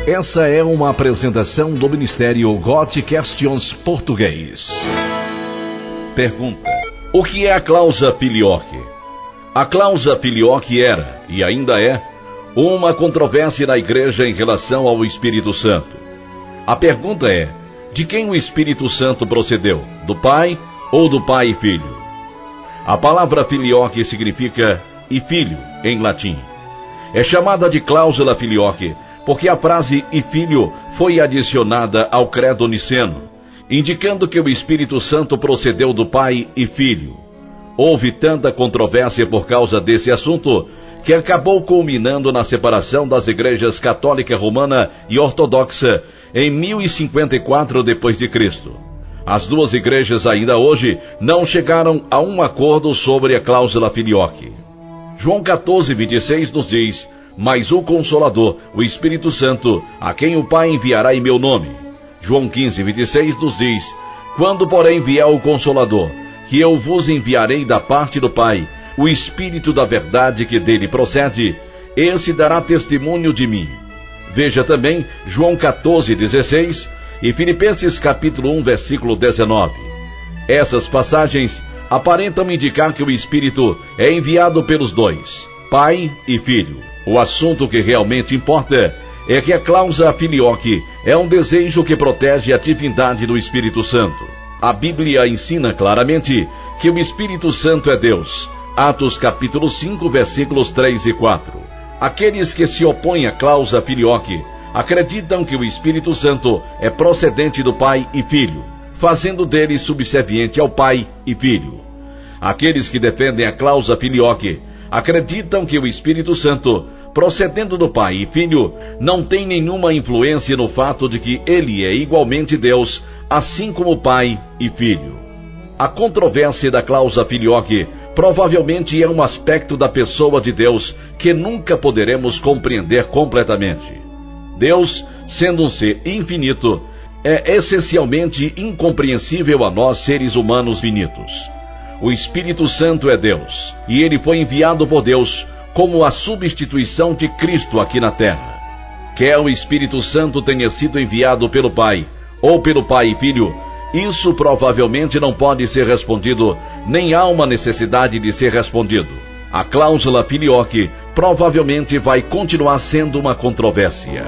Essa é uma apresentação do Ministério God Questions Português. Pergunta: o que é a clausa filioque? A clausa filioque era, e ainda é, uma controvérsia na igreja em relação ao Espírito Santo. A pergunta é: de quem o Espírito Santo procedeu? Do Pai ou do Pai e Filho? A palavra filioque significa e filho em latim. É chamada de cláusula filioque porque a frase e filho foi adicionada ao credo niceno, indicando que o Espírito Santo procedeu do Pai e Filho. Houve tanta controvérsia por causa desse assunto que acabou culminando na separação das igrejas católica romana e ortodoxa em 1054 d.C. As duas igrejas ainda hoje não chegaram a um acordo sobre a cláusula filioque. João 14:26 nos diz: mas o Consolador, o Espírito Santo, a quem o Pai enviará em meu nome. João 15:26 nos diz: quando porém vier o Consolador, que eu vos enviarei da parte do Pai, o Espírito da verdade que dele procede, esse dará testemunho de mim. Veja também João 14:16 e Filipenses capítulo 1, versículo 19. Essas passagens aparentam indicar que o Espírito é enviado pelos dois, Pai e Filho. O assunto que realmente importa é que a cláusula filioque é um desejo que protege a divindade do Espírito Santo. A Bíblia ensina claramente que o Espírito Santo é Deus. Atos capítulo 5, versículos 3 e 4. Aqueles que se opõem à cláusula filioque acreditam que o Espírito Santo é procedente do Pai e Filho, fazendo dele subserviente ao Pai e Filho. Aqueles que defendem a cláusula filioque acreditam que o Espírito Santo, procedendo do Pai e Filho, não tem nenhuma influência no fato de que ele é igualmente Deus, assim como Pai e Filho. A controvérsia da cláusula filioque provavelmente é um aspecto da pessoa de Deus que nunca poderemos compreender completamente. Deus, sendo um ser infinito, é essencialmente incompreensível a nós seres humanos finitos. O Espírito Santo é Deus, e ele foi enviado por Deus como a substituição de Cristo aqui na terra. Quer o Espírito Santo tenha sido enviado pelo Pai, ou pelo Pai e Filho, isso provavelmente não pode ser respondido, nem há uma necessidade de ser respondido. A cláusula filioque provavelmente vai continuar sendo uma controvérsia.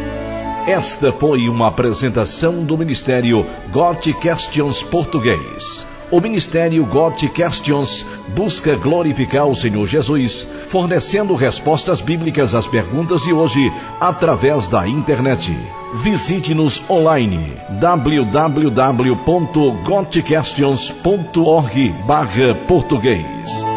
Esta foi uma apresentação do Ministério God Questions Português. O Ministério God Questions busca glorificar o Senhor Jesus, fornecendo respostas bíblicas às perguntas de hoje através da internet. Visite-nos online www.godquestions.org/português.